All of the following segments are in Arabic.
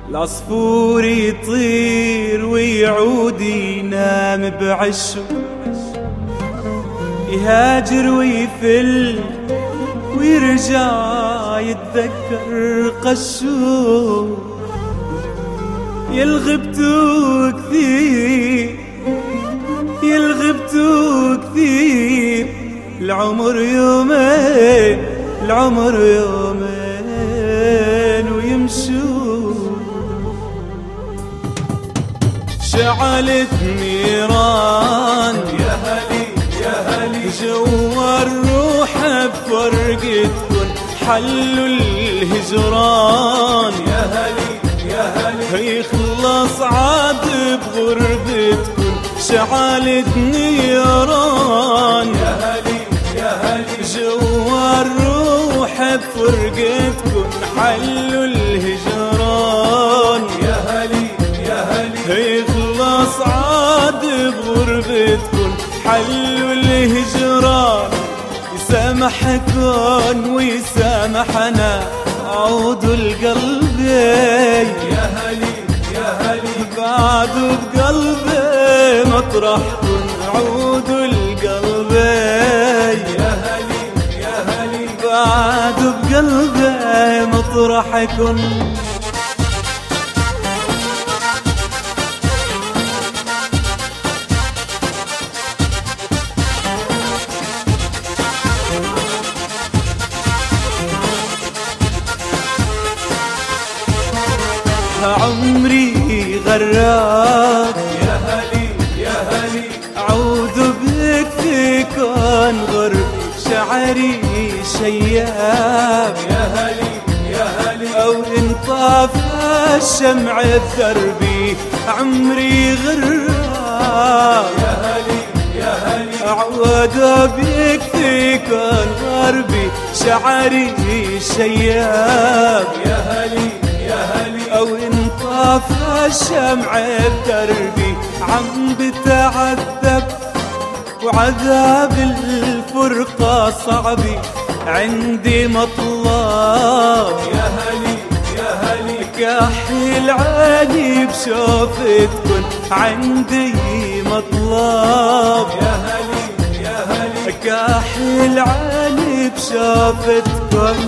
العصفور يطير ويعود ينام بعشه، يهاجر ويفل ويرجع يتذكر قشه. يلغبتو كثير يلغبتو كثير، العمر يومين العمر يومين ويمشوا. شعلت نيران يا هلي يا هلي جوا الروح بفرقتكن، حلوا الهجران يا هلي يا هلي هيخلص عاد بغربتكن. شعلت نيران يا هلي يا هلي جوا الروح بفرقتكن، حلوا الهجران يا هلي يا هلي هيخلص عاد بغربتكن، حلوا الهجران. يسامحكن ويسامحنا عودوا القلبي يا هلي يا هلي بعدوا بقلبي مطرحكن، عودوا القلبي يا هلي يا هلي بعدوا بقلبي مطرحكن. عمري غراك يا هلي يا هلي عود بك فيكن غرب، شعري شياب يا هلي يا هلي أو انطاف الشمع بدربي. عمري غراك يا هلي يا هلي عود بك فيكن غربي، شعري شياب يا هلي يا هلي أو انطاف الشمع بدربي. عم بتعذب وعذاب الفرقة صعبي، عندي مطلب يا هلي يا هلي كحل عيني بشوفتكن، عندي مطلب يا هلي يا هلي كحل عيني بشوفتكن.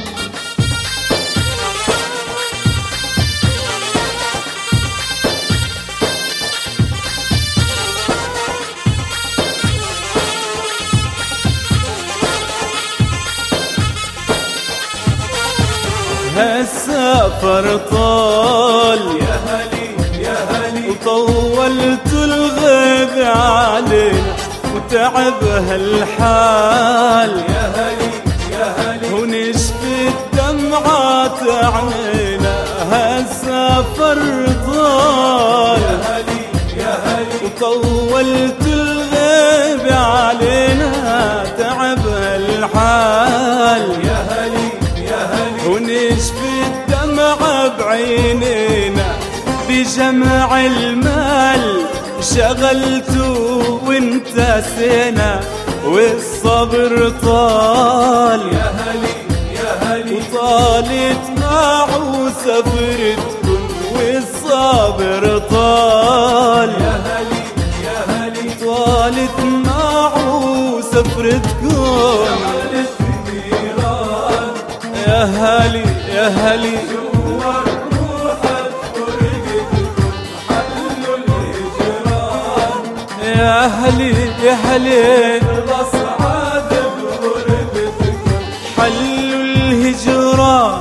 هالسفر طال يا هلي يا هلي وطولت الغيب علينا، وتعب هالحال يا هلي يا هلي ونشفت دمعات عينينا. هالسفر طال يا هلي يا هلي وطولت الغيب علينا، تعب هالحال يا هلي يا هلي ونشفت دمعة بعينينا. بجمع المال شغلته وانتسينا، والصبر طال يا هلي يا هلي وطالت معه سفرتكن، والصبر طال يا هلي يا هلي طالت معه سفرتكن. يا هلي يا هلي جوا الروح بفرقتكن، حلوا الهجران يا هلي يا هلي خلص عاد بغربتكن، حلوا الهجران.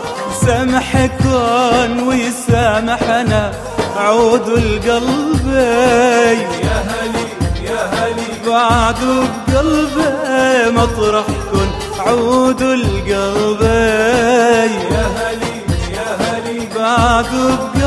سامحكن ويسامحنا عودوا القلبي يا هلي يا هلي بعدوا بقلبي مطرحكن، عودوا القلبي يا هلي يا هلي بعدوا بقلبي